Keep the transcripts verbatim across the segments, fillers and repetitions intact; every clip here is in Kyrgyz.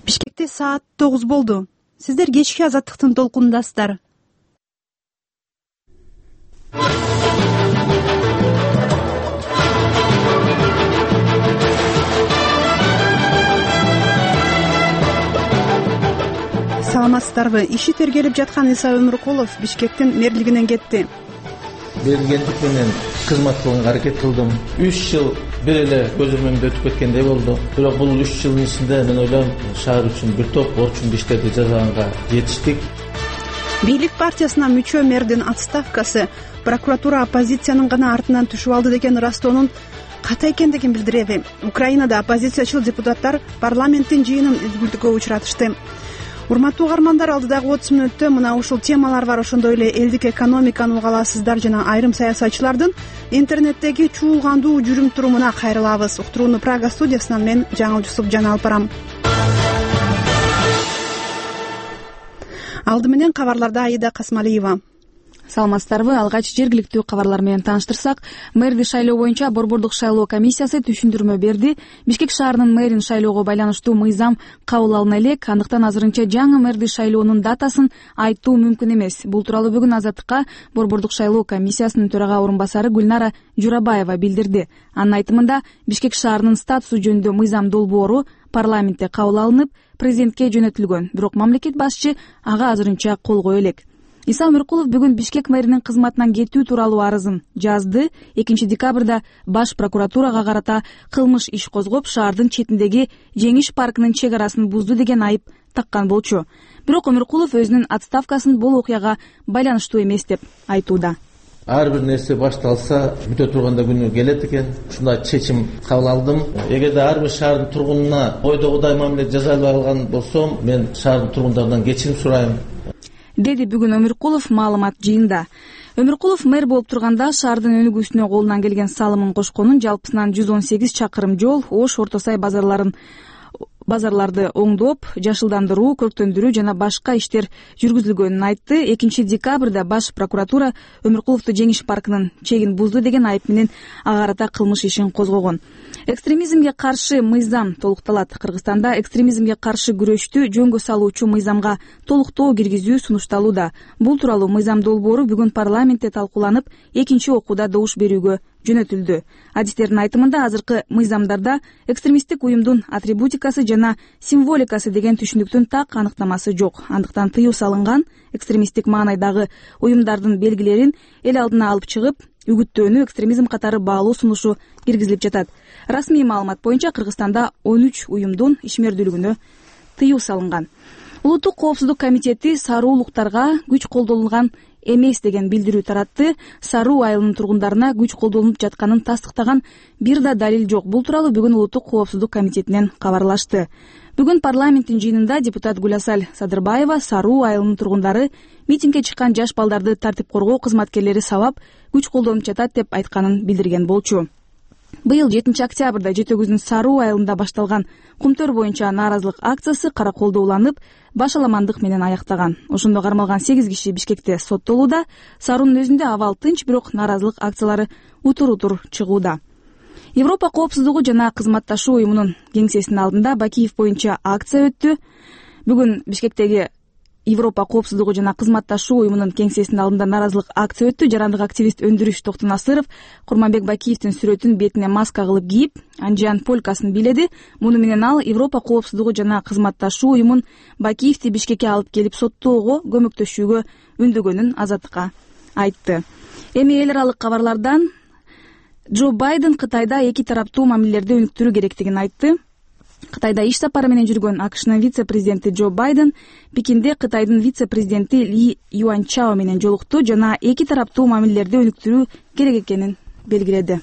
Бишкекте саат тогуз болду. Сиздер кечки азаттыктын толкунундасыздар. Саламатсыздарбы? Иши тергелип жаткан Иса Өмүркулов Бишкектин мэрлигинен кетти. Бергендик менен кызмат кылганга аракет кылдым. үч жыл бир эле көз ирмемде өтүп кеткендей болду. Бирок бул үч жылдын ичинде мен ойлойм, шаар үчүн бир топ орчун иштерди жасаганга жетиштик. Бийлик партиясына мүчө мэрдин отставкасы прокуратура оппозициянын гана артынан түшүп алды деген ырастоонун ката экендигин билдиреби? Украинада оппозициячыл депутаттар парламенттин жыйынын үзгүлтүккө учратышты. Урматтуу угармандар, алдыдагы отуз мүнөттө мына ушул темалар бар. Ошондой эле элдик экономиканы уга аласыздар жана айрым саясатчылардын интернеттеги чуулгандуу жүрүм турумуна кайрылабыз. Уктурууну Прага студиясынан мен Жаңыл Жусуп жана алып барам. Алды менен кабарларда Аида Касмалиева. Саламатсыздарбы? Алгач жергиликтүү кабарлар менен тааныштырсак, мэрди шайлоо боюнча Борбордук шайлоо комиссиясы түшүндүрмө берди. Бишкек шаарынын мэрин шайлоого байланыштуу мыйзам кабыл алына элек, андыктан азырынча жаңы мэрди шайлоонун датасын айтуу мүмкүн эмес. Бул тууралуу бүгүн Азаттыкка Борбордук шайлоо комиссиясынын төрага орун басары Гүлнара Журабаева билдирди. Анын айтымында, Бишкек шаарынын статусу жөнүндө мыйзам долбоору парламентте кабыл алынып, президентке жөнөтүлгөн. Бирок мамлекет башчы ага азырынча кол кое элек. Иса Өмүркулов бүгүн Бишкек мэринин кызматынан кетүү тууралуу арызын жазды. экинчи декабрда баш прокуратурага карата кылмыш иш козгоп, шаардын четиндеги Жеңиш паркынын чек арасын бузду деген айып таккан болчу. Бирок Өмүркулов өзүнүн отставкасын бул окуяга байланыштуу эмес деп айтууда. Ар бир нерсе башталса, бүтө турганда күнү келет экен. Ушундай чечим кабыл алдым. Эгерде ар бир шаардын тургунуна ойдогудай мамиле жасай албай калган болсом, мен шаардын тургундарынан кечирим сурайм, деди бүгүн Өмүркулов маалымат жыйында. Өмүркулов мэр болуп турганда шаардын өнүгүүсүнө колунан келген салымын кошконун, жалпысынан жүз он сегиз чакырым жол, Ош, Орто Сай базарларын базарларды оңдоп, жашылдандыруу, көрктөндүрүү жана башка иштер жүргүзүлгөнүн айтты. экинчи декабрда баш прокуратура Өмүркуловду Жеңиш паркынын чегин бузду деген айып менен ага карата кылмыш ишин козгогон. Экстремизмге каршы мыйзам толукталат. Кыргызстанда экстремизмге каршы күрөштү жөнгө салуучу мыйзамга толуктоо киргизүү сунушталууда. Бул тууралуу мыйзам долбоору бүгүн парламентте талкууланып, экинчи окууда добуш берүүгө жөнөтүлдү. Адистердин айтымында, азыркы мыйзамдарда экстремисттик уюмдун атрибутикасы жана символикасы деген түшүнүктүн так аныктамасы жок. Андыктан тыюу салынган экстремисттик маанайдагы уюмдардын белгилерин эл алдына алып чыгып, үгүттөөнү экстремизм катары баалуу сунушу киргизилип жатат. Расмий маалымат боюнча Кыргызстанда он үч уюмдун ишмердүүлүгүнө тыюу салынган. Улуттук коопсуздук комитети саруулуктарга күч колдонулган эмес деген билдирүү таратты. Саруу айылынын тургундарына күч колдонулуп жатканын тастыктаган бир да далил жок. Бул тууралуу бүгүн Улуттук коопсуздук комитетинен кабарлашты. Бүгүн парламенттин жыйынында депутат Гүласал Садырбаева Саруу айылынын тургундары митингге чыккан жаш балдарды тартип коргоо кызматкерлери сабап күч колдонуп жатат деп айтканын билдирген болчу. Быйыл жетинчи октябрда Жети Өгүздүн Саруу айылында башталган кумтөр боюнча нааразылык акциясы кара колдооланып, башаламандык менен аяктаган. Ошондо кармалган сегиз киши Бишкекте соттолууда. Саруунун өзүндө абал тынч, бирок нааразылык акциялары утур-утур чыгууда. Европа коопсуздугу жана кызматташуу уюмунун кеңсесинин алдында Бакиев боюнча акция өттү. Бүгүн Бишкектеги Европа коопсуздугу жана кызматташуу уюмунун кеңсесинин алдында нааразылык акция өттү. Жарандык активист Өндүрүш Токтонасыров Курманбек Бакиевдин сүрөтүн бетине маска кылып кийип, Анжан полкасын бийледи. Муну менен ал Европа коопсуздугу жана кызматташуу уюмун Бакиевди Бишкекке алып келип соттоого көмөктөшүүгө үндөгөнүн Азаттыкка айтты. Эми эл аралык кабарлардан Джо Байден Кытайда эки тараптуу мамилелерди өнүктүрүү керектигин айтты. Кытайда иш сапары менен жүргөн АКШнын вице-президенти Джо Байден Пекинде Кытайдын вице-президенти Ли Юанчао менен жолукту жана эки тараптуу мамилелерди өнүктүрүү керек экенин белгиледи.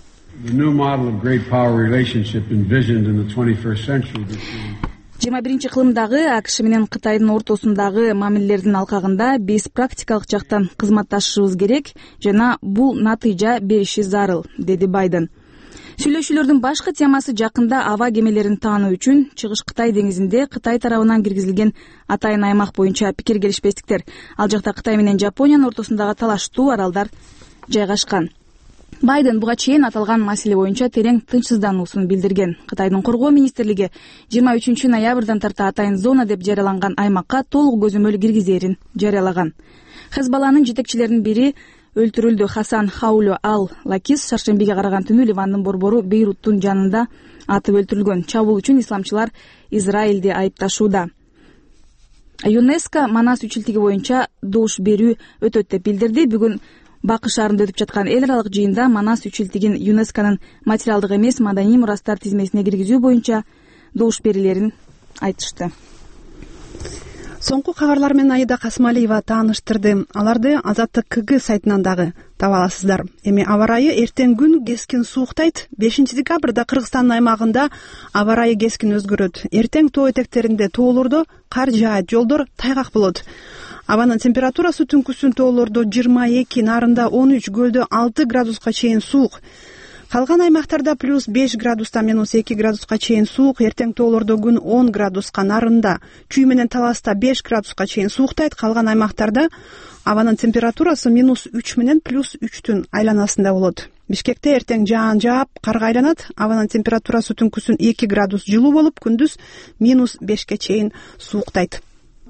жыйырма биринчи кылымдагы АКШ менен Кытайдын ортосундагы мамилелердин алкагында биз практикалык жактан кызматташышыбыз керек жана бул натыйжа бериши зарыл, деди Байден. Сүйлөшүүлөрдүн башкы темасы жакында аба кемелерин таануу үчүн Чыгыш Кытай деңизинде Кытай тарабынан киргизилген атайын аймак боюнча пикир келишпестиктер. Ал жакта Кытай менен Жапониянын ортосундагы талаштуу аралдар жайгашкан. Байден буга чейин аталган маселе боюнча терең тынчсыздануусун билдирген. Кытайдын коргоо министрлиги жыйырма үчүнчү ноябрдан тарта атайын зона деп жарыяланган аймакка толук көзөмөл киргизерин жарыялаган. Хезбалланын жетекчилеринин бири өлтүрүлдү. Хасан Хаулю ал-Лакис шаршембиге караган түнү Ливандын борбору Бейруттун жанында атып өлтүрүлгөн. Чабуул үчүн исламчылар Израилди айыпташууда. ЮНЕСКО Манас үчүлтүгү боюнча добуш берүү өтөт деп билдирди. Бүгүн Бакы шаарында өтүп жаткан эл аралык жыйында Манас үчүлтүгүн ЮНЕСКОнун материалдык эмес маданий мурастар тизмесине киргизүү боюнча добуш берилерин айтышты. Соңку кабарлар менен Аида Касмалиева тааныштырды. Аларды Азаттык КГ сайтынан дагы таба аласыздар. Эми аба ырайы эртең күн кескин сууктайт. бешинчи декабрда Кыргызстандын аймагында аба ырайы кескин өзгөрөт. Эртең тоо этектеринде тоолордо кар жаат, жолдор тайгак болот. Абанын температурасы түнкүсүн тоолордо жыйырма эки, нарында он үч, көлдө алты градуска чейин суук. Калган аймактарда плюс беш градустан минус эки градуска чейин суук. Эртең тоолордо күн он градуска, нарында, Чүй менен Таласта беш градуска чейин сууктайт. Калган аймактарда абанын температурасы минус үч менен плюс үчтүн айланасында болот. Бишкекте эртең жаан жаап, карга айланат. Абанын температурасы түнкүсүн эки градус жылуу болуп, күндүз минус бешке чейин сууктайт.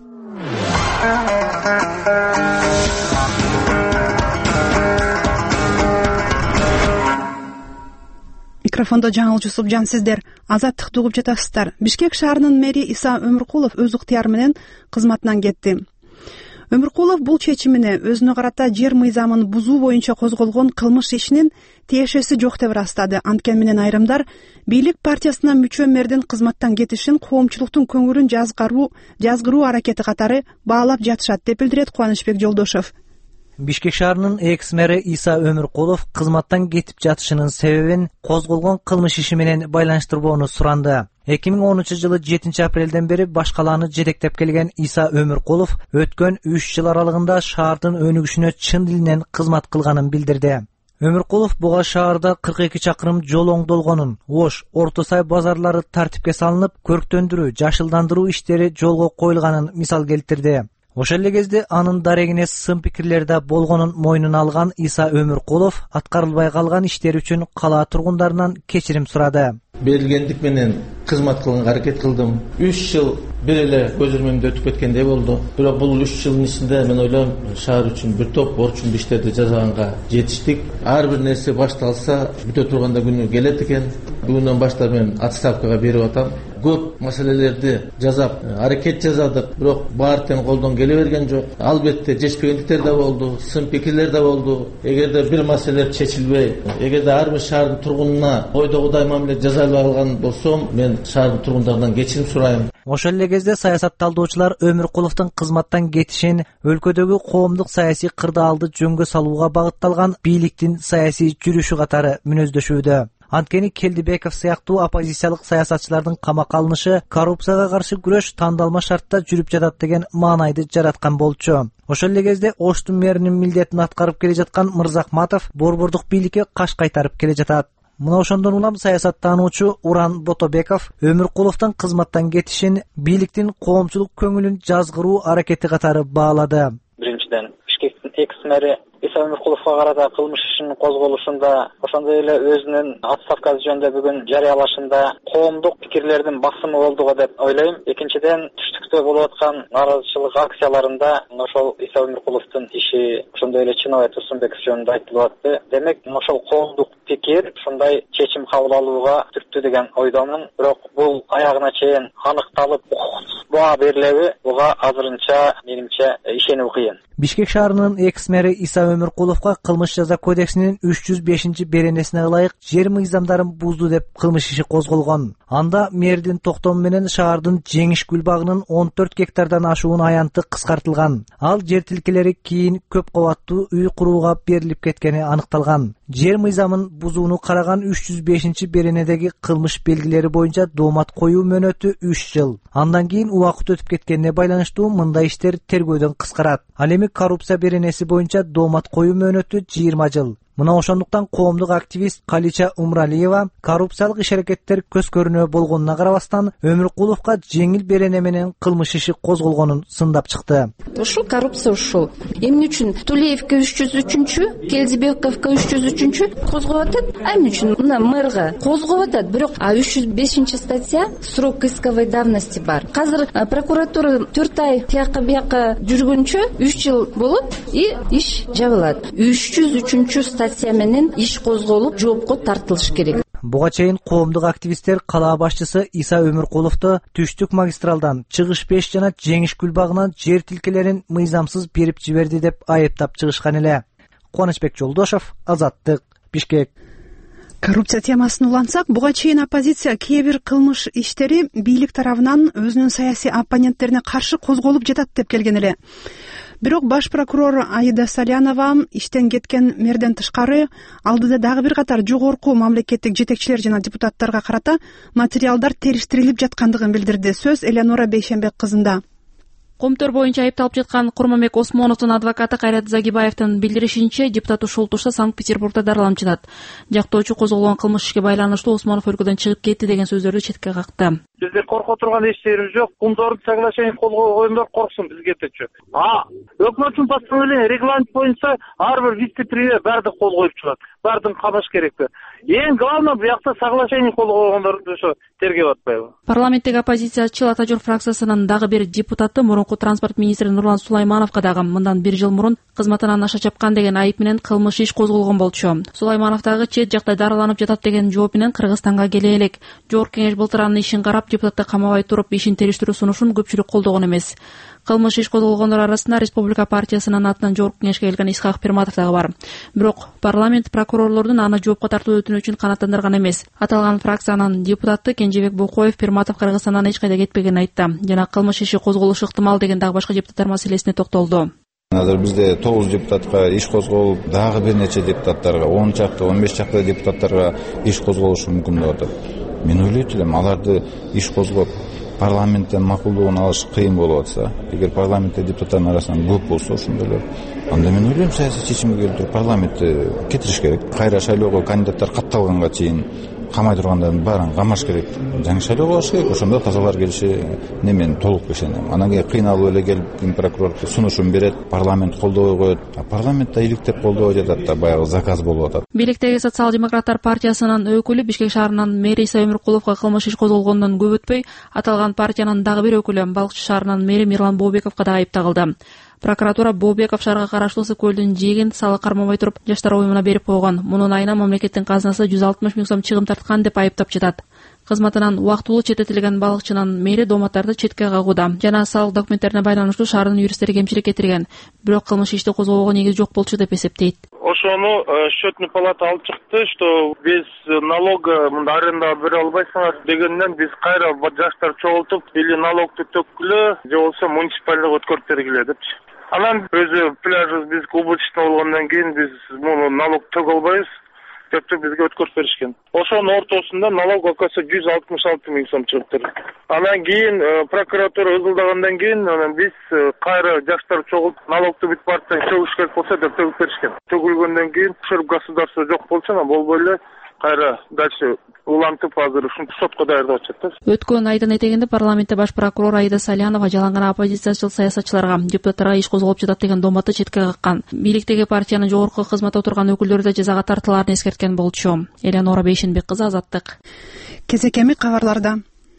Микрофондо Жаңыл Жусупжан сиздер Азаттыкты угуп жатасыздар. Бишкек шаарынын мэри Иса Өмүркулов өз ыктыяры менен кызматынан кетти. Өмүркулов бул чечимине өзүнө карата жер мыйзамын бузуу боюнча козголгон кылмыш ишинин тиешеси жок деп ырастады. Анткени менен айрымдар бийлик партиясына мүчө мэрдин кызматтан кетишин коомчулуктун көңүлүн жазгаруу жазгыруу аракети катары баалап жатышат деп билдирет Кубанычбек Жолдошов. Бишкек шаарынын экс-мэри Иса Өмүркулов кызматтан кетип жатышынын себебин козголгон кылмыш иши менен байланыштырбоону суранды. эки миң онунчу жылы жетинчи апрелден бери баш калааны жетектеп келген Иса Өмүркулов өткөн үч жыл аралыгында шаардын өнүгүшүнө чын дилинен кызмат кылганын билдирди. Өмүркулов буга шаарда кырк эки чакырым жол оңдолгонун, Ош, Орто Сай базарлары тартипке салынып, көрктөндүрүү, жашылдандыруу иштери жолго коюлганын мисал келтирди. Ошол эле кезде анын дарегине сын пикирлер да болгонун мойнуна алган Иса Өмүркулов аткарылбай калган иштери үчүн кала тургундарынан кечирим сурады. Берилгендик менен кызмат кылганга аракет кылдым. үч жыл бир эле көз ирмемде өтүп кеткендей болду. Бирок бул үч жылдын ичинде мен ойлойм, шаар үчүн бир топ орчун иштерди жасаганга жетиштик. Ар бир нерсе башталса, бүтө турганда күнү келет экен. Бүгүндөн баштап мен отставкага берип атам. Көп маселелерди жасап, аракет жасадык, бирок баары тең колдон келе берген жок. Албетте жетишпегендиктер да болду, сын пикирлер да болду. Эгерде бир маселелер чечилбей, эгерде ар бир шаардын тургунуна ойдогудай мамиле жасалбай калган болсом, мен шаардын тургундарынан кечирим сурайм. Ошол эле кезде саясатталдоочулар Өмүркуловдун кызматтан кетишин өлкөдөгү коомдук саясий кырдаалды жөнгө салууга багытталган бийликтин саясий жүрүшү катары мүнөздөшүүдө. Анткени Келдибеков сыяктуу оппозициялык саясатчылардын камакка алынышы коррупцияга каршы күрөш тандалма шартта жүрүп жатат деген маанайды жараткан болчу. Ошол эле кезде Оштун мэринин милдетин аткарып келе жаткан Мырзахматов борбордук бийликке каш кайтарып келе жатат. Мына ошондон улам саясаттануучу Уран Ботобеков Өмүркуловдун кызматтан кетишин бийликтин коомчулук көңүлүн жазгыруу аракети катары баалады. Биринчиден, Бишкектин экс-мэри Иса Өмүркуловго карата кылмыш ишинин козголушунда, ошондой эле өзүнүн отставкасы жөнүндө бүгүн жарыялашында коомдук пикирлердин басымы болду деп ойлойм. Экинчиден, түштүктө болуп аткан нааразычылык акцияларында ошол Иса Өмүркуловдун иши ошондой эле Чынобай Турсунбеков жөнүндө айтылып атты. Демек, ошол коомдук пикир ушундай чечим кабыл алууга түрттү деген ойдомун. Бирок бул аягына чейин аныкталып, баа берилеби? Буга азырынча менимче ишенүү кыйын. Бишкек шаарынын экс-мэри Иса Өмүркуловго кылмыш жаза кодексинин үч жүз бешинчи беренесине ылайык жер мыйзамдарын бузду деп кылмыш иши козголгон. Анда мэрдин токтому менен шаардын Жеңиш гүл багынын он төрт гектардан ашуун аянты кыскартылган. Ал жер тилкелери кийин көп кабаттуу үй курууга берилип кеткени аныкталган. Жер мыйзамын бузууну караган үч жүз бешинчи беренедеги кылмыш белгилери боюнча доомат коюу мөөнөтү үч жыл. Андан кийин убакыт өтүп кеткенине байланыштуу мындай иштер тергөөдөн кыскарат. Ал эми коррупция беренеси боюнча доомат коюу мөөнөтү жыйырма жыл. Мына ошондуктан коомдук активист Калича Умралиева коррупциялык иш-аракеттер көз көрүнө болгонуна карабастан Өмүркуловго жеңил берене менен кылмыш иши козголгонун сындап чыкты. Ушул коррупция ушул. Эмне үчүн Тулеевке үч жүз үчүнчү, Келдибековго үч жүз үчүнчү козгоп атат? Эмне үчүн мына мэрга козгоп атат? Бирок үч жүз бешинчи статья срок исковой давности бар. Азыр прокуратура төрт ай тияка бияка жүргөнчө үч жыл болот и иш жабылат. үч жүз үчүнчү статья менен иш козголуп жоопко тартылыш керек. Буга чейин коомдук активисттер калаа башчысы Иса Өмүркуловду түштүк магистралдан Чыгыш беш жана Жеңиш гүл багынан жер тилкелерин мыйзамсыз берип жиберди деп айыптап чыгышкан эле. Кубанычбек Жолдошов, Азаттык, Бишкек. Коррупция темасын улантсак, буга чейин оппозиция кээ бир кылмыш иштери бийлик тарабынан өзүнүн саясий оппоненттерине каршы козголуп жатат деп келген эле. Бирок баш прокурор Аида Салянова иштен кеткен мэрден тышкары алдыда дагы бир катар жогорку мамлекеттик жетекчилер жана депутаттарга карата материалдар териштирилип жаткандыгын билдирди. Сөз Элеонора Бейшенбек кызында. Комтөр боюнча айыпталып жаткан Курманбек Осмоновдун адвокаты Кайрат Загибаевдин билдиришинче, депутат ушул турда Санкт-Петербургда дарыланып жатат. Жактоочу козголгон кылмыш ишке байланыштуу Осмонов өлкөдөн чыгып кетти деген сөздөрдү четке какты. Бизде корко турган эч жерибиз жок. Кумдордун соглашениесин кол койгондор корксун бизгечи. А өкмөттүн постановление регламент боюнча ар бир вице-премьер баардык кол коюп чыгат. Баардыгын камаш керекпи? Эң главное буякта соглашение кол койгондорду ошо тергеп атпайбы? Парламенттеги оппозициячы Атажур фракциясынын дагы бир депутаты мурунку транспорт министри Нурлан Сулаймановго дагы мындан бир жыл мурун кызматынан аша чапкан деген айып менен кылмыш иш козголгон болчу. Сулайманов дагы чет жакта дарыланып жатат деген жооп менен Кыргызстанга келе элек. Жогорку кеңеш былтыр анын ишин карап, депутатты камабай туруп ишин териштирүү сунушун көпчүлүк колдогон эмес. Кылмыш иш козголгондор арасында Республика партиясынын атынан жогорку кеңешке келген Исхак Пирматов дагы бар. Бирок парламент прокурорлордун аны жоопко тартуу өтүнүчүн канааттандырган эмес. Аталган фракциянын депутаты Кенжебек Букоев Пирматов Кыргызстандан эч кайда кетпегенин айтты. Жана кылмыш иши козголушу ыктымал деген дагы башка депутаттар маселесине токтолду. Азыр бизде тогуз депутатка иш козголуп, дагы бир нече депутаттарга, он чакты, он беш чакты депутаттарга иш козголушу мүмкүн деп атат. Мен ойлойт элем, аларды иш козгоп парламенттен макулдугун алыш кыйын болуп атса, эгер парламентте депутаттардын арасынан көп болсо ошондойлор, анда мен ойлойм саясий чечимге келтирип парламентти кетириш керек. Кайра шайлоого кандидаттар катталганга чейин камай тургандардын баарын камаш керек. Жаңы шайлоо болуш керек. Ошондо тазалар келиши немен толук ишенем. Анан кийин кыйналып эле келип прокурор сунушун берет, парламент колдобой коет. А парламентте иликтеп колдобой жатат да баягы заказ болуп атат. Бийликтеги социал-демократтар партиясынын өкүлү Бишкек шаарынын мэри Иса Өмүркуловго кылмыш иш козголгондон көп өтпөй, аталган партиянын дагы бир өкүлү Балыкчы шаарынын мэри Мирлан Бообековго да айып тагылды. Прокуратура Бообеков шаарга караштуу Ысык көлдүн жээгин салык кармабай туруп жаштар уюмуна берип койгон. Мунун айына мамлекеттин казынасы жүз алтымыш миң сом чыгым тарткан деп айыптап жатат. Кызматынан убактылуу четтетилген балыкчынын мэри дооматтарды четке кагууда жана салык документтерине байланыштуу шаардын юристтери кемчилик кетирген. Бирок кылмыш ишти козгоого негиз жок болчу деп эсептейт. Ошону счетный палата алып чыкты, что без налога мында аренда бере албайсыңар дегенден биз кайра жаштар чогултуп, или налогду төккүлө, же болбосо муниципалдык өткөрүп бергиле депчи. Анан өзү пляжыбыз биз убыточный болгондон кийин биз муну налог төгө албайбыз деп бизге өткөрүп беришкен. Ошонун ортосунда налог акысы жүз алтымыш алты миң сом чыгыптыр. Анан кийин прокуратура ызылдагандан кийин анан биз кайра жаштар чогулуп налогду бүт партиядан төгүш керек болсо деп төгүп беришкен. Төгүлгөндөн кийин ушул государство жок болчу, анан болбой эле кайра дальше улантып азыр ушинтип сотко даярдап атышат. Өткөн айдын этегинде парламентте баш прокурор Аида Салянова жаланган оппозициячыл саясатчыларга, депутаттарга иш козголуп жатат деген дооматты четке каккан. Бийликтеги партиянын жогорку кызматта отурган өкүлдөрү да жазага тартылаарын эскерткен болчу. Элеонора Бейшенбек кызы, Азаттык. Кезекеми кабарларда.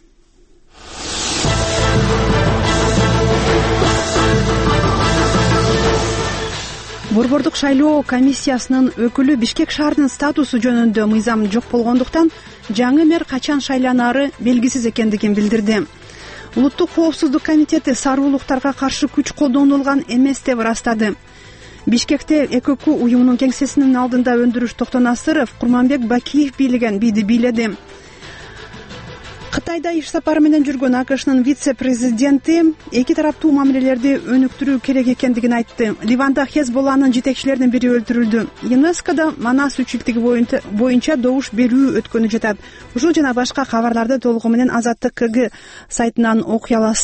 Борбордук шайлоо комиссиясынын өкүлү Бишкек шаарынын статусу жөнүндө мыйзам жок болгондуктан жаңы мэр качан шайланаары белгисиз экендигин билдирди. Улуттук коопсуздук комитети сары улуктарга каршы күч колдонулган эмес деп ырастады. Бишкекте ЭКК уюмунун кеңсесинин алдында өндүрүш Токтонасыров Курманбек Бакиев бийлеген биди бийледи. Кытайда иш сапары менен жүргөн АКШнын вице-президенти эки тараптуу мамилелерди өнүктүрүү керек экендигин айтты. Ливанда Хезболланын жетекчилеринин бири өлтүрүлдү. ЮНЕСКОда Манас үчүлтүгү боюнча добуш берүү өткөнү жатат. Ушул жана башка кабарларды толугу менен Азаттык КГ сайтынан окуй аласыздар.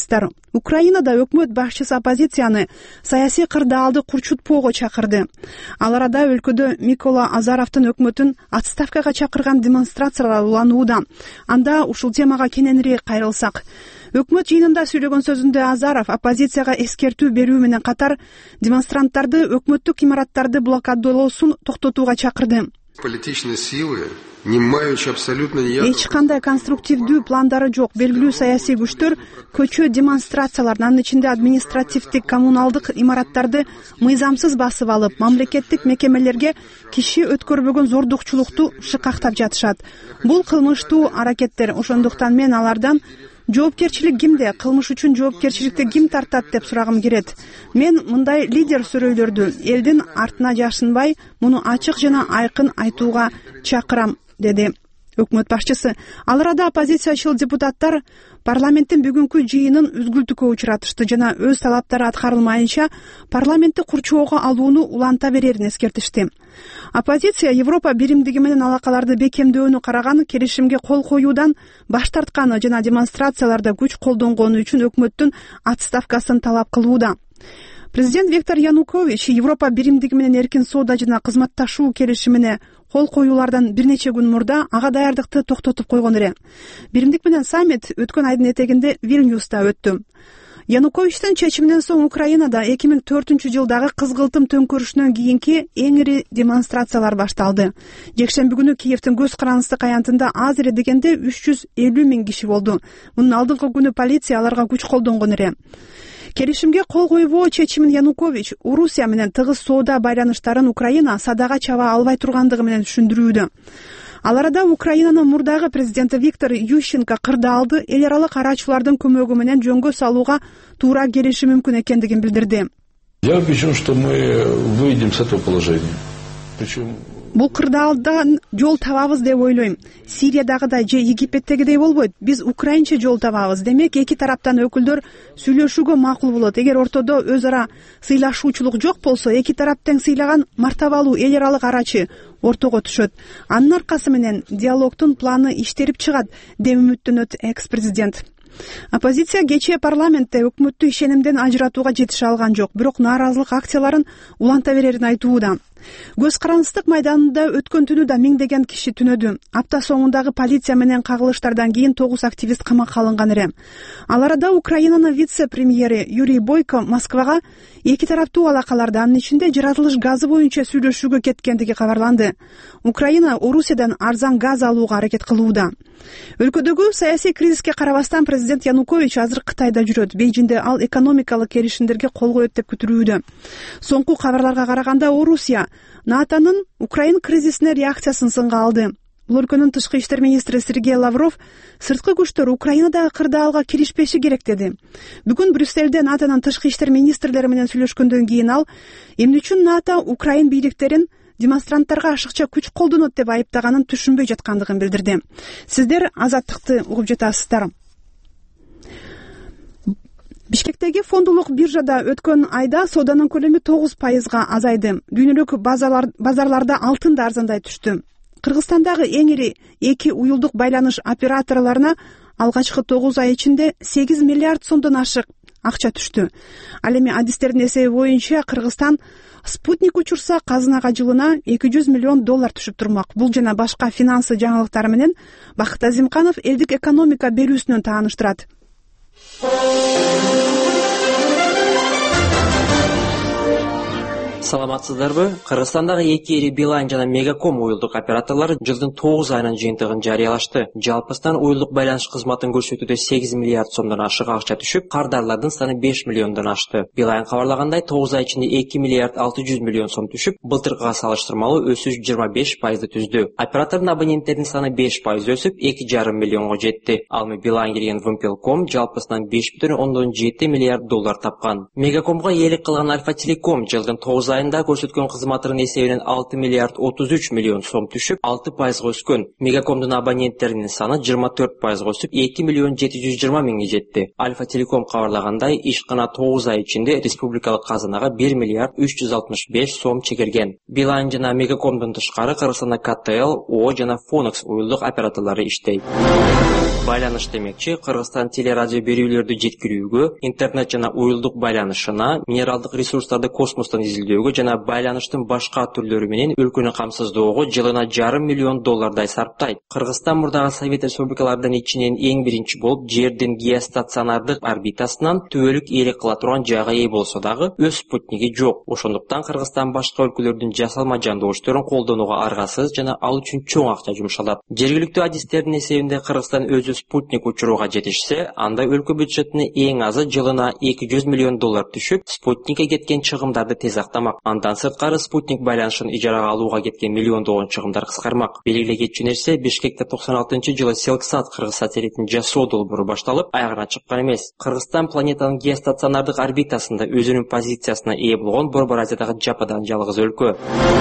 Украинада өкмөт башчысы оппозицияны саясий кырдаалды курчутпоого чакырды. Ал арада өлкөдө Микола Азаровдун өкмөтүн отставкага чакырган демонстрациялар уланууда. Анда ушул темага кененирээк кайрылсак, өкмөт жыйынында сүйлөгөн сөзүндө Азаров оппозицияга эскертүү берүү менен катар демонстранттарды өкмөттүк имараттарды блокадалоосун токтотууга чакырды. Политичные силы, не маючи абсолютно никаких... Эч кандай конструктивдүү пландары жок белгилүү саясий күчтөр көчө демонстрацияларын, анын ичинде административдик, коммуналдык имараттарды мыйзамсыз басып алып, мамлекеттик мекемелерге киши өткөрбөгөн зордукчулукту шыкактап жатышат. Бул кылмыштуу аракеттер, ошондуктан мен алардан жоопкерчилик кимде, кылмыш үчүн жоопкерчиликти ким тартат деп сурагым келет. Мен мындай лидер сүрөйлөрдү элдин артына жашынбай, муну ачык жана айкын айтууга чакырам, деди өкмөт башчысы. Ал арада оппозициячыл депутаттар парламенттин бүгүнкү жыйынын үзгүлтүккө учуратышты жана өз талаптары аткарылмайынча парламентти курчоого алууну уланта берерин эскертишти. Оппозиция Европа биримдиги менен алакаларды бекемдөөнү караган, келишимге кол коюудан баш тартканы жана демонстрацияларда күч колдонгону үчүн өкмөттүн отставкасын талап кылууда. Президент Виктор Янукович Европа биримдиги менен эркин соода жана кызматташуу келишимине кол коюулардан бир нече күн мурда ага даярдыкты токтотуп койгон эле. Биримдик менен саммит өткөн айдын этегинде Вильнюста өттү. Януковичтин чечиминен соң Украинада эки миң төртүнчү жылдагы кызгылтым төңкөрүшүнөн кийинки эң ири демонстрациялар башталды. Жекшемби күнү Киевдин көз карандысты аянтында аз эле дегенде үч жүз элүү миң киши болду. Мунун алдыңкы күнү полиция аларга күч колдонгон эле. Келишимге кол койбоо чечимин Янукович Орусия менен тыгыз соода байланыштарын Украина садага чаба албай тургандыгы менен түшүндүрүүдө. Ал арада Украинанын мурдагы президенти Виктор Ющенко кырдаалды эл аралык арачылардын көмөгү менен жөнгө салууга туура келиши мүмкүн экендигин билдирди. Я убежден, что мы выйдем с этого положения. Причем Бул кырдаалдан жол табабыз деп ойлойм. Сириядагыдай же Египеттегидей болбойт. Биз украинче жол табабыз. Демек, эки тараптан өкүлдөр сүйлөшүүгө макул болот. Эгер ортодо өз ара сыйлашуучулук жок болсо, эки тарап тең сыйлаган мартабалуу эл аралык арачы ортого түшөт. Анын аркасы менен диалогдун планы иштелип чыгат, деп үмүттөнөт экс-президент. Оппозиция кечээ парламентте өкмөттү ишенимден ажыратууга жетише алган жок, бирок нааразылык акцияларын уланта берерин айтууда. Көз карандыстык майданында өткөн түнү да миңдеген киши түнөдү. Апта соңундагы полиция менен кагылыштардан кийин тогуз активист камакка алынган эле. Ал арада Украинанын вице-премьери Юрий Бойко Москвага эки тараптуу алакаларда, анын ичинде жаратылыш газы боюнча сүйлөшүүгө кеткендиги кабарланды. Украина Орусиядан арзан газ алууга аракет кылууда. Өлкөдөгү саясий кризиске карабастан президент Янукович азыр Кытайда жүрөт. Бейжинде ал экономикалык келишимдерге кол коет деп күтүлүүдө. Соңку кабарларга караганда Орусия НАТОнун Украин кризисине реакциясын сынга алды. Бул өлкөнүн тышкы иштер министри Сергей Лавров сырткы күчтөр Украинадагы кырдаалга киришпеши керек деди. Бүгүн Брюссельде НАТОнун тышкы иштер министрлери менен сүйлөшкөндөн кийин ал эмне үчүн НАТО Украин бийликтерин демонстранттарга ашыкча күч колдонот деп айыптаганын түшүнбөй жаткандыгын билдирди. Сиздер азаттыкты угуп жатасыздар. Бишкектеги фондулук биржада өткөн айда сооданын көлөмү тогуз пайызга азайды. Дүйнөлүк базарлар, базарларда алтын да арзандай түштү. Кыргызстандагы эң ири эки уюлдук байланыш операторлоруна алгачкы тогуз ай ичинде сегиз миллиард сомдон ашык акча түштү. Ал эми адистердин эсеби боюнча Кыргызстан спутник учурса казынага жылына эки жүз миллион доллар түшүп турмак. Бул жана башка финансы жаңылыктары менен Бакыт Азимканов элдик экономика берүүсүнөн тааныштырат. Саламатсыздарбы? Кыргызстандагы эки ири Билайн жана Мегаком уюлдук операторлору жылдын тогуз айынын жыйынтыгын жарыялашты. Жалпысынан уюлдук байланыш кызматын көрсөтүүдө сегиз миллиард сомдон ашык акча түшүп, кардарлардын саны беш миллиондон ашты. Билайн кабарлагандай, тогуз ай ичинде эки миллиард алты жүз миллион сом түшүп, былтыркыга салыштырмалуу өсүш жыйырма беш пайызды түздү. Оператордун абоненттеринин саны беш пайыз өсүп, эки жарым миллионго жетти. Ал эми Билайн кирген Вымпелком жалпысынан беш бүтүн ондон жети миллиард доллар тапкан. Мегакомго ээлик кылган Альфа Телеком жылдын тогуз тогуз айында көрсөткөн кызматынын эсебинен алты миллиард отуз үч миллион сом түшүп, алты пайызга өскөн. Мегакомдун абоненттеринин саны жыйырма төрт пайызга өсүп, эки миллион жети жүз жыйырма миңге жетти. Альфа Телеком кабарлагандай, ишкана тогуз ай ичинде республикалык казынага бир миллиард үч жүз алтымыш беш сом чегерген. Билайн жана Мегакомдун тышкары Кыргызстанда ка тэ эл, о жана Фонекс уюлдук операторлору иштейт. Байланыш демекчи, Кыргызстан телерадио берүүлөрдү жеткирүүгө, интернет жана уюлдук байланышына, минералдык ресурстарды космостон изилдөөгө жана байланыштын башка түрлөрү менен өлкөнү камсыздоого жылына жарым миллион доллардай сарптайт. Кыргызстан мурдагы Совет республикаларынын ичинен эң биринчи болуп жердин геостационардык орбитасынан түбөлүк ээлик кыла турган жайга ээ болсо дагы өз спутниги жок. Ошондуктан Кыргызстан башка өлкөлөрдүн жасалма жандоошторун колдонууга аргасыз жана ал үчүн чоң акча жумшалат. Жергиликтүү адистердин эсебинде Кыргызстан өзү спутник учурууга жетишсе, анда өлкө бюджетине эң азы жылына эки жүз миллион доллар түшүп, спутникке кеткен чыгымдарды тез актамак. Андан сырткары спутник байланышын ижарага алууга кеткен миллиондогон чыгымдар кыскармак. Белгилей кетчү нерсе, Бишкекте токсон алтынчы жылы Селксат Кыргыз сателлитин жасоо долбоору башталып, аягына чыккан эмес. Кыргызстан планетанын геостационардык орбитасында өзүнүн позициясына ээ болгон Борбор Азиядагы жападан жалгыз өлкө.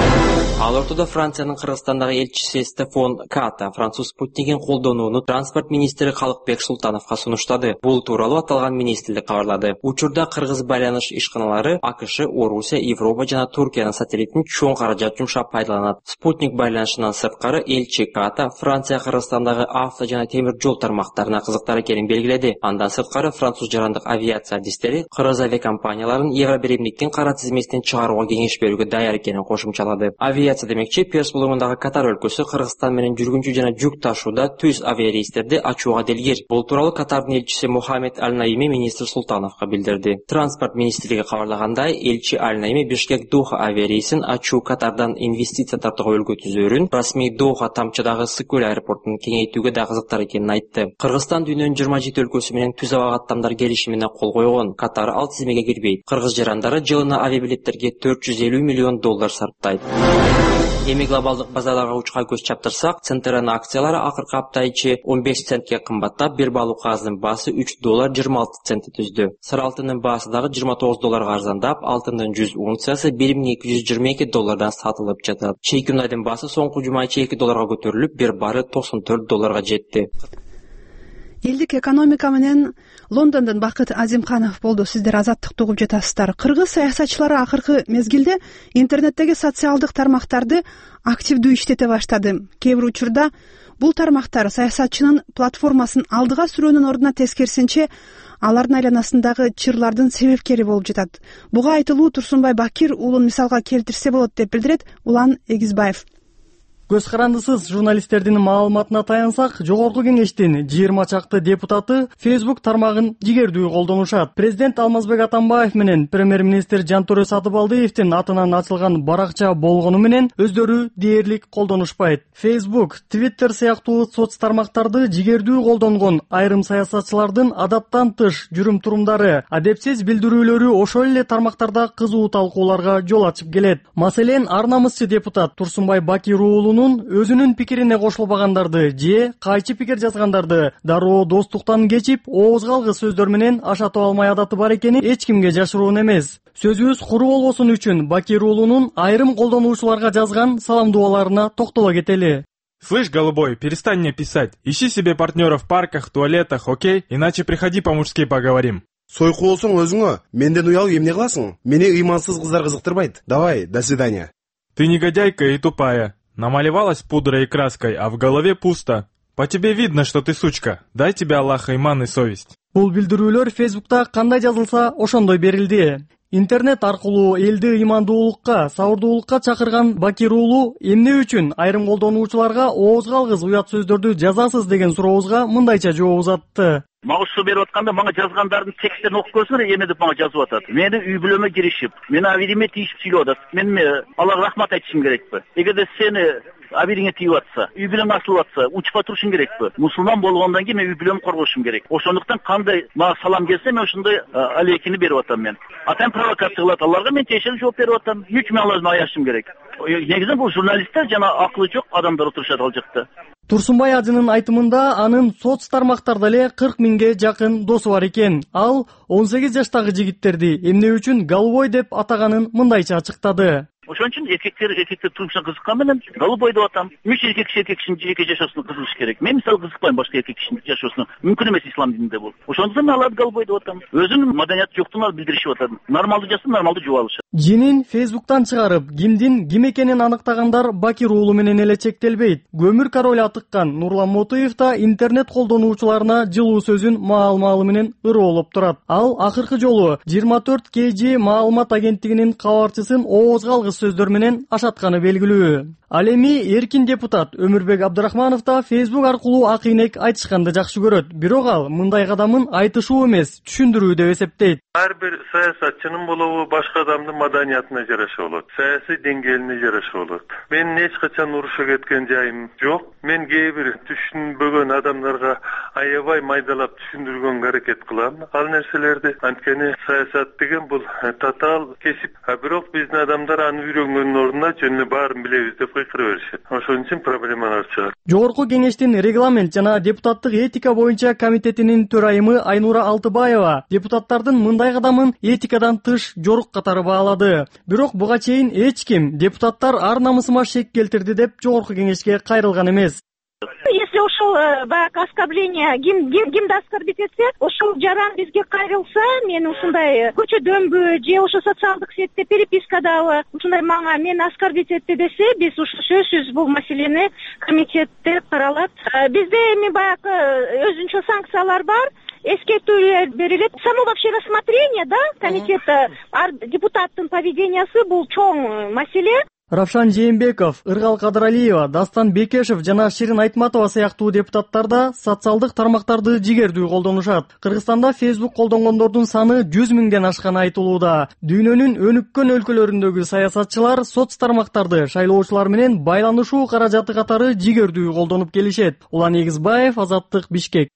Ал ортодо Франциянын Кыргызстандагы элчиси Стефан Ката француз спутнигин колдонууну транспорт министри Калыкбек Султановго сунуштады. Бул тууралуу аталган министрлик кабарлады. Учурда кыргыз байланыш ишканалары А К Ш, Орусия, Европа жана Туркиянын сателлитин чоң каражат жумшап пайдаланат. Спутник байланышынан сырткары элчи Ката Франция Кыргызстандагы авто жана темир жол тармактарына кызыктар экенин белгиледи. Андан сырткары француз жарандык авиация адистери кыргыз авиакомпанияларын Евробиримдиктин кара тизмесинен чыгарууга кеңеш берүүгө даяр экенин кошумчалады. Авиация демекчи, Перс булугундагы Катар өлкөсү Кыргызстан менен жүргүнчү жана жүк ташууда түз авиарейстерди ачууга делгир. Бул тууралуу Катардын элчиси Мухаммед Аль-Наими министр Султановго билдирди. Транспорт министрлиги кабарлагандай, элчи Аль-Наими Бишкек-Доха авиарейсин ачуу Катардан инвестиция тартууга өлкө түзөөрүн, расмий Доха тамчыдагы Сыкөл аэропортун кеңейтүүгө да кызыктар экенин айтты. Кыргызстан дүйнөнүн жыйырма жети өлкөсү менен түз аба каттамдар келишимине кол койгон. Катар ал тизмеге кирбейт. Кыргыз жарандары жылына авиабилеттерге төрт жүз элүү миллион доллар сарптайт. Эми глобалдык базарларга учка көз чаптырсак, Центерен акциялары акыркы апта ичи он беш центке кымбаттап, бир балуу кагаздын баасы үч доллар жыйырма алты центти түздү. Сыр алтынын баасы дагы жыйырма тогуз долларга арзандап, алтындын жүз унциясы бир миң эки жүз жыйырма эки доллардан сатылып жатат. Чейки мунайдын баасы соңку жума ичи эки долларга көтөрүлүп, бир бары токсон төрт долларга жетти. Элдик экономика менен Лондондон Бакыт Азимканов болду. Сиздер Азаттыкты угуп жатасыздар. Кыргыз саясатчылары акыркы мезгилде интернеттеги социалдык тармактарды активдүү иштете баштады. Кээ бир учурда бул тармактар саясатчынын платформасын алдыга сүрөөнүн ордуна тескерисинче алардын айланасындагы чырлардын себепкери болуп жатат. Буга айтылуу Турсунбай Бакир уулун мисалга келтирсе болот деп билдирет Улан Эгизбаев. Көз карандысыз журналисттердин маалыматына таянсак, жогорку кеңештин жыйырма чакты депутаты Facebook тармагын жигердүү колдонушат. Президент Алмазбек Атамбаев менен премьер-министр Жантөре Сатыбалдиевдин атынан ачылган баракча болгону менен өздөрү дээрлик колдонушпайт. Facebook, Twitter сыяктуу соц тармактарды жигердүү колдонгон айрым саясатчылардын адаттан тыш жүрүм-турумдары, адепсиз билдирүүлөрү ошол эле тармактарда кызуу талкууларга жол ачып келет. Маселен, ар намысчы депутат Турсунбай Бакир уулунун өзүнүн пикирине кошулбагандарды же кайчы пикир жазгандарды дароо достуктан кечип, оозга алгыс сөздөр менен ашатып алмай адаты бар экени эч кимге жашыруун эмес. Сөзүбүз куру болбосун үчүн Бакир уулунун айрым колдонуучуларга жазган салам дуаларына токтоло кетели. Слышь, голубой, перестань мне писать. Ищи себе партнера в парках, туалетах, окей? Иначе приходи по-мужски поговорим. Сойку болсоң өзүңө, менден уялып эмне кыласың? Мени ыймансыз кыздар кызыктырбайт. Давай, до свидания. Ты негодяйка и тупая. Намалевалась пудрой и краской, а в голове пусто. По тебе видно, что ты сучка. Дай тебе Аллах иман и совесть. Бул билдирүүлөр Facebook'та кандай жазылса, ошондой берилди. Интернет аркылуу элди имандуулукка, сабырдуулукка чакырган Бакир уулу эмне үчүн айрым колдонуучуларга оозга алгыс уят сөздөрдү жазасыз деген сурообузга мындайча жооп узатты. Мага ушул берип атканда мага жазгандардын тексттерин окуп көрсөңөр, эме деп мага жазып атат. Мени үй бүлөмө киришип, мени абириме тийишип сүйлөп атат. Мен Аллага рахмат айтышым керекпи? Эгерде сени абириңе тийип атса, үй бүлөң асылып атса, учпа турушуң керекпи? Мусулман болгондон кийин мен үй бүлөмдү коргошум керек. Ошондуктан кандай мага салам келсе, мен ошондой алейкини берип атам мен. Атам провокация кылат аларга, мен тиешелүү жооп берип атам. Үч мен алардан аяшым керек. негизинен бул журналисттер жана акылы жок адамдар отурушат ал жакта. Турсунбай Ажынын айтымында анын соц тармактарда эле кырк миңге жакын досу бар экен. Ал он сегиз жаштагы жигиттерди эмне үчүн голубой деп атаганын мындайча ачыктады. Ошон үчүн эркектер эркектер турмушуна кызыккан менен голубой деп атам. Үч эркек киши эркек кишинин жеке жашоосуна кызыгыш керек. Мен мисалы кызыкпайм башка эркек кишинин жашоосуна. Мүмкүн эмес ислам дининде бул. Ошондуктан мен аларды голубой деп атам. Өзүнүн маданияты жоктугун алып билдиришип атат. Нормалдуу жаса нормалдуу жуп алышат. Жинин Фейсбуктан чыгарып, кимдин ким экенин аныктагандар Бакир уулу менен эле чектелбейт. Көмүр королу атыккан Нурлан Мотуев да интернет колдонуучуларына жылуу сөзүн маал-маалы менен ыроолоп турат. Ал акыркы жолу жыйырма төрт кей жи маалымат агенттигинин кабарчысын оозго алгыс сөздөр менен ашатканы белгилүү. Ал эми эркин депутат Өмүрбек Абдрахманов да Facebook аркылуу акыйнек айтышканды жакшы көрөт. Бирок ал мындай кадамын айтышуу эмес, түшүндүрүү деп эсептейт. Ар бир саясатчынын болобу башка адамдын маданиятына жараша болот, саясий деңгээлине жараша болот. Мен эч качан урушуп кеткен жайым жок. Мен кээ бир түшүнбөгөн адамдарга аябай майдалап түшүндүргөнгө аракет кылам. Ал нерселерди анткени саясат деген бул татаал кесип. А бирок биздин адамдар аны үйрөнгөндүн ордуна жөн эле баарын билебиз деп кыйкыра беришет. Ошон үчүн проблемалар чыгат. Жогорку кеңештин регламент жана депутаттык этика боюнча комитетинин төрайымы Айнура Алтыбаева депутаттардын мындай кадамын этикадан тыш жорук катары баалады. Бирок буга чейин эч ким депутаттар ар намысыма шек келтирди деп жогорку кеңешке кайрылган эмес. Если ушул баягы оскорбление кимди оскорбить этсе, ушул жаран бизге кайрылса, мен ушундай көчөдөнбү же ошо социалдык сетте перепискадабы ушундай мага мени оскорбить этти десе, биз ушу сөзсүз бул маселени комитетте каралат. Бизде эми баягы өзүнчө санкциялар бар. Эскертүүлөр берилет. Само вообще рассмотрение, да, комитета депутаттын поведениясы бул чоң маселе. Равшан Жээнбеков, Ыргал Кадыралиева, Дастан Бекешев жана Ширин Айтматова сыяктуу депутаттар да социалдык тармактарды жигердүү колдонушат. Кыргызстанда Facebook колдонгондордун саны жүз миңден ашканы айтылууда. Дүйнөнүн өнүккөн өлкөлөрүндөгү саясатчылар соц тармактарды шайлоочулар менен байланышуу каражаты катары жигердүү колдонуп келишет. Улан Эгизбаев, Азаттык, Бишкек.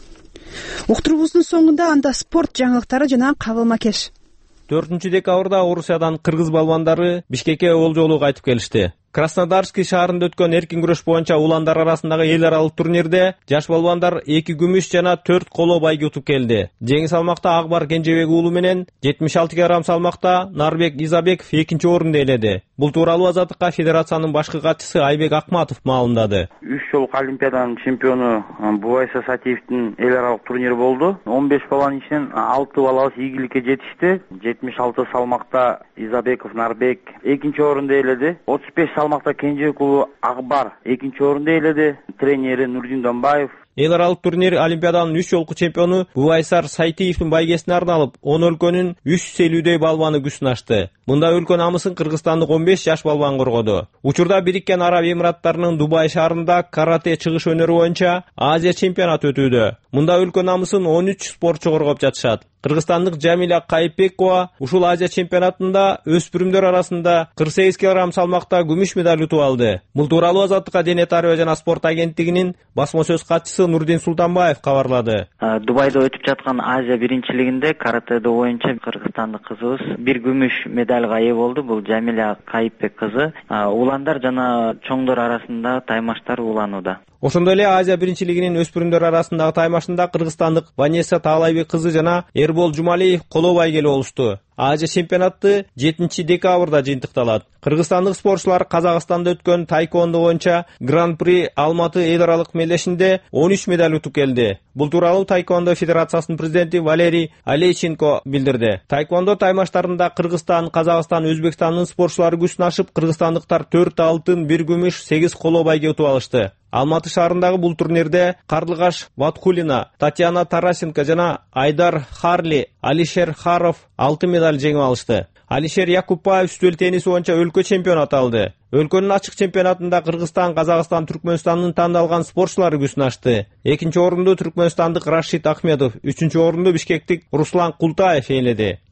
Уктуруубуздун соңунда анда спорт жаңылыктары жана кабыл макеш. төртүнчү декабрда Орусиядан кыргыз балбандары Бишкекке олжолуу кайтып келишти. Краснодарский шаарында өткөн эркин күрөш боюнча уландар арасындагы эл аралык турнирде жаш балбандар эки күмүш жана төрт коло байге утуп келди. Жеңил салмакта Акбар Кенжебек уулу менен жетимиш алты килограмм салмакта Нарбек Изабеков экинчи орунду ээледи. Бул тууралуу Азаттыкка федерациянын башкы катчысы Айбек Акматов маалымдады. үч жолку олимпиаданын чемпиону Бубайса Сатиевдин эл аралык турнири болду. он беш баланын ичинен алты балабыз ийгиликке жетишти. жетимиш алты салмакта Изабеков Нарбек экинчи орунду ээледи. отуз беш салмакта Кенжебек уулу Акбар экинчи орунду ээледи. Тренери Нурдин Донбаев. Эл аралык турнир олимпиаданын үч жолку чемпиону Бубайсар Сайтиевдин байгесине арналып, он өлкөнүн үч жүз элүүдөй балбаны күчүн ачты. Мында өлкө намысын кыргызстандык он беш жаш балбан коргоду. Учурда Бириккен Араб Эмираттарынын Дубай шаарында карате чыгыш өнөрү боюнча Азия чемпионаты өтүүдө. Мында өлкө намысын он үч спортчу коргоп жатышат. Кыргызстандык Жамиля Кайыпбекова ушул Азия чемпионатында өспүрүмдөр арасында кырк сегиз килограмм салмакта күмүш медаль утуп алды. Бул тууралуу Азаттыкка дене тарбия жана спорт агенттигинин басма сөз катчысы Нурдин Султанбаев кабарлады. Дубайда өтүп жаткан Азия биринчилигинде каратедо боюнча кыргызстандык кызыбыз бир күмүш медальга ээ болду. Бул Жамиля Кайыпбек кызы. Уландар жана чоңдор арасында таймаштар уланууда. Ошондой эле Азия биринчилигинин өспүрүмдөр арасындагы таймашында кыргызстандык Ванеса Таалайбек кызы жана Эрбол Жумалиев коло байгеле болушту. Азия чемпионаты жетинчи декабрда жыйынтыкталат. Кыргызстандык спортчулар Казакстанда өткөн тайквондо боюнча Гран-при Алматы эл аралык мелдешинде он үч медаль утуп келди. Бул тууралуу Тайквондо федерациясынын президенти Валерий Алейченко билдирди. Тайквондо таймаштарында Кыргызстан, Казакстан, Өзбекстандын спортчулары күчүн ашып, кыргызстандыктар төрт алтын, бир күмүш, сегиз коло байге утуп алышты. Алматы шаарындагы бул турнирде Карлыгаш Ватхулина, Татьяна Тарасенко жана Айдар Харли, Алишер Харов алты медаль жеңип алышты. Алишер Якупбаев үстөл теннис боюнча өлкө чемпион аталды. Өлкөнүн ачык чемпионатында Кыргызстан, Казакстан, Түркмөнстандын тандалган спортчулары күчүн ачты. Экинчи орунду түркмөнстандык Рашид Ахмедов, үчүнчү орунду бишкектик Руслан Култаев ээледи.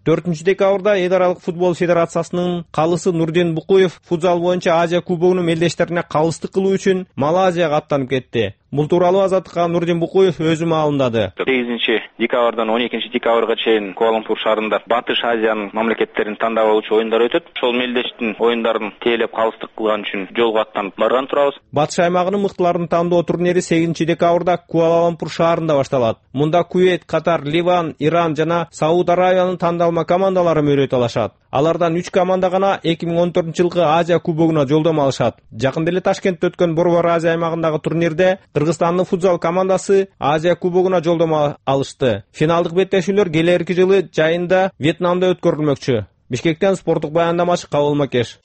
төртүнчү декабрда эл аралык футбол федерациясынын калысы Нурдин Букуев футзал боюнча Азия кубогунун мелдештерине калыстык кылуу үчүн Малайзияга аттанып кетти. Бул тууралуу Азаттыкка Нурдин Букуев өзү маалымдады. сегизинчи декабрдан он экинчи декабрга чейин Куала-Лумпур шаарында Батыш Азиянын мамлекеттерин тандап алуучу оюндар өтөт. Ошол мелдештин оюндарын тейлеп калыстык кылган үчүн жолго аттанып барган турабыз. Батыш аймагынын мыктыларын тандоо турнири сегизинчи декабрда Куала-Лумпур шаарында башталат. Мунда Кувейт, Катар, Ливан, Иран жана Сауд Аравиянын тандалма командалары мөрөт алышат. Алардан үч команда гана эки миң он төртүнчү жылкы Азия кубогуна жолдомо алышат. Жакында эле Ташкентте өткөн Борбор Азия аймагындагы турнирде Кыргызстандын футзал командасы Азия кубогуна жолдомо алышты. Финалдык беттешүүлөр келерки жылы жайында Вьетнамда өткөрүлмөкчү. Бишкектен спорттук баяндамачы Кабыл Макеш.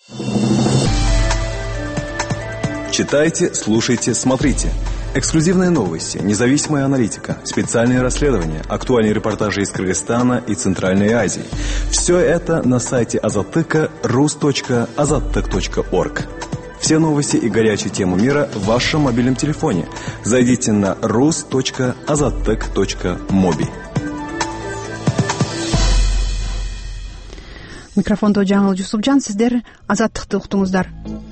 Читайте, слушайте, смотрите. Эксклюзивные новости, независимая аналитика, специальные расследования, актуальные репортажи из Кыргызстана и Центральной Азии. Все это на сайте Азаттыка рус точка азаттык точка орг. Все новости и горячие темы мира в вашем мобильном телефоне. Зайдите на рус точка азаттык точка моби. Микрофондо Жаңыл Жусупжан, сиздер Азаттыкты уктуңуздар.